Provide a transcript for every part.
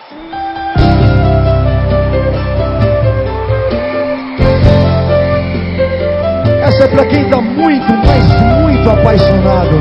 Essa é pra quem tá muito, mas muito apaixonado.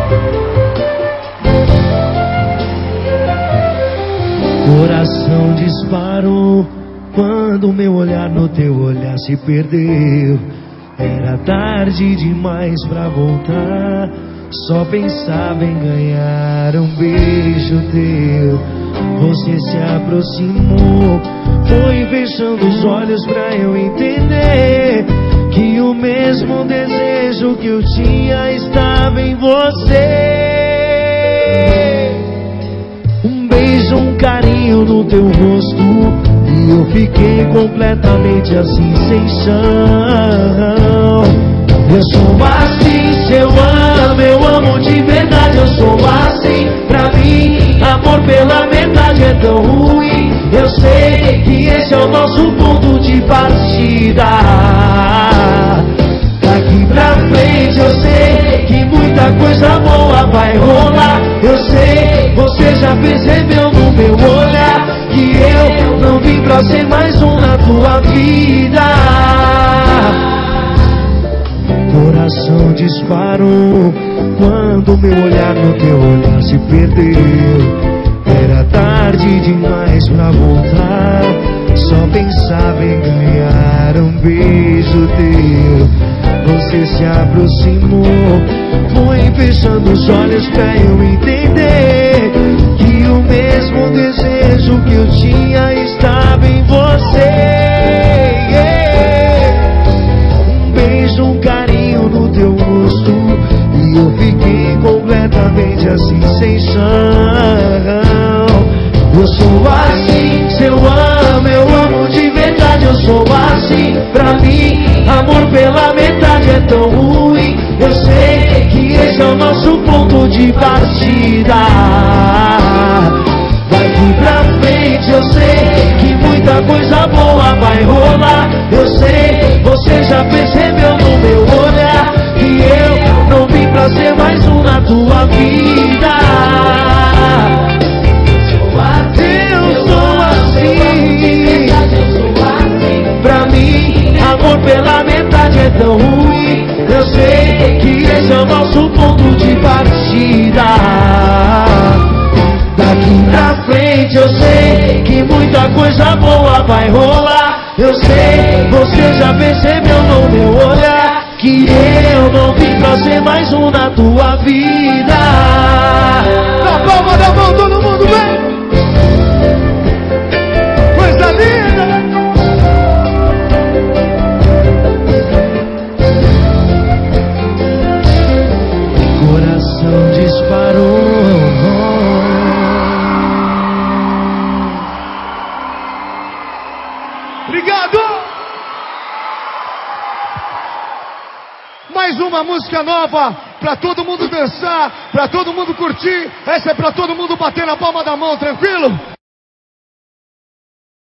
Coração disparou quando meu olhar no teu olhar se perdeu. Era tarde demais pra voltar. Só pensava em ganhar um beijo teu. Você se aproximou, foi fechando os olhos pra eu entender que o mesmo desejo que eu tinha estava em você. Um beijo, um carinho no teu rosto, e eu fiquei completamente assim, sem chão. Eu sou assim, se eu amo de verdade. Eu sou assim, pra mim, amor pela metade é tão ruim. Eu sei que esse é o nosso ponto de partida. Daqui pra frente eu sei que muita coisa boa vai rolar. Eu sei, você já percebeu no meu olhar que eu não vim pra ser mais um na tua vida. Coração disparou quando meu olhar no teu olhar se perdeu. Era tarde demais pra voltar. Só pensava em ganhar um beijo teu. Você se aproximou, foi fechando os olhos pra eu entender que o mesmo desejo que eu tinha estava em você. Um beijo, um carinho no teu rosto, e eu fiquei completamente assim, sem chão. Eu sou assim, se eu amo de verdade. Eu sou assim, pra mim, amor pela metade é tão ruim. Eu sei que esse é o nosso ponto de partida. Daqui pra frente eu sei que muita coisa boa vai rolar. Eu sei, você já percebeu no meu olhar que eu não vim pra ser mais um na tua vida. Eu sou assim, pra mim, amor pela metade é tão ruim. Eu sei que esse é o nosso ponto de partida. Daqui pra frente eu sei que muita coisa boa vai rolar. Eu sei, você já percebeu no meu olhar que eu não vim pra ser mais um na tua vida. Na palma da mão, todo mundo vem! Coisa linda! Coração disparou. Obrigado! Mais uma música nova pra todo mundo dançar, pra todo mundo curtir. Essa é pra todo mundo bater na palma da mão, tranquilo?